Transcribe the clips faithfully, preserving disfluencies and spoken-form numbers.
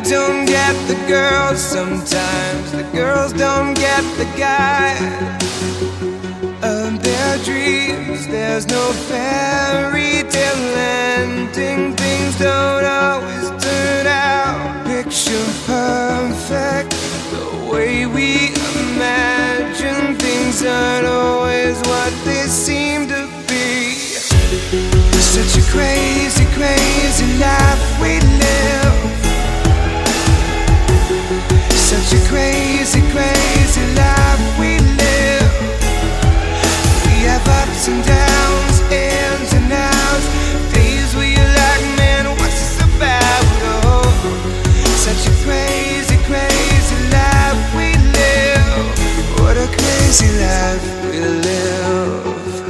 don't get the girls, sometimes the girls don't get the guy of their dreams. There's no fairy tale ending, things don't always turn out picture perfect. The way we imagine things aren't always what they seem to be. Such a crazy, crazy life we live. Such a crazy, crazy life we live. We have ups and downs, ins and outs, days where you're like, man, what's this about? Oh, such a crazy, crazy life we live. What a crazy life we live.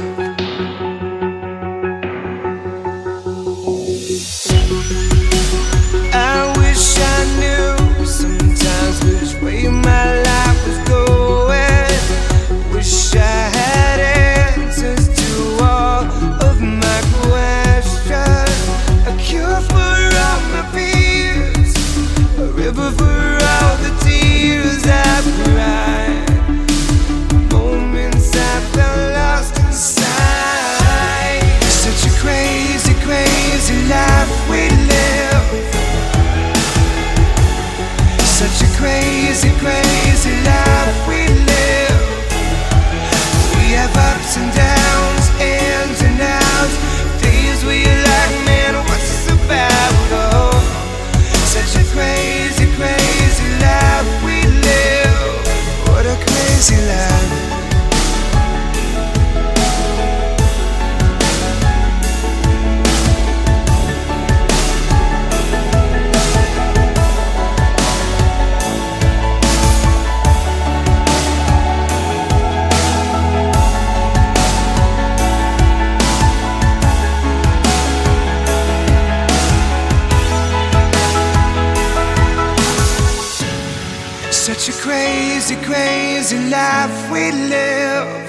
I wish I knew sometimes which way my life was going. Wish I had answers to all of my questions. A cure for all my fears, a river for all the tears I've cried, moments I felt lost inside. Such a crazy, crazy life we live. Such a crazy, crazy life we live. We have ups and downs, ins and outs, days where you're like, man, what's this about? Oh, such a crazy, crazy life we live. What a crazy life. Such a crazy, crazy life we live.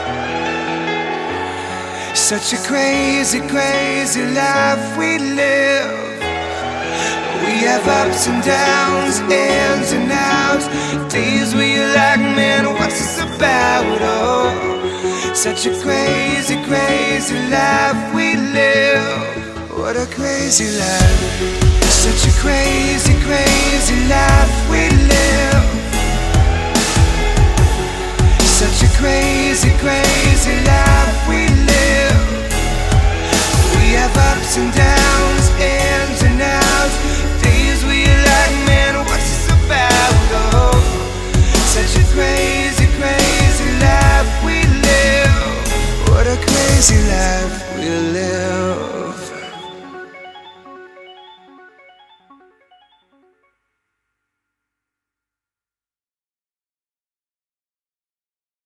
Such a crazy, crazy life we live. We have ups and downs, ins and outs, days where you're like, man, what's this about? Oh, such a crazy, crazy life we live. What a crazy life. Such a crazy, crazy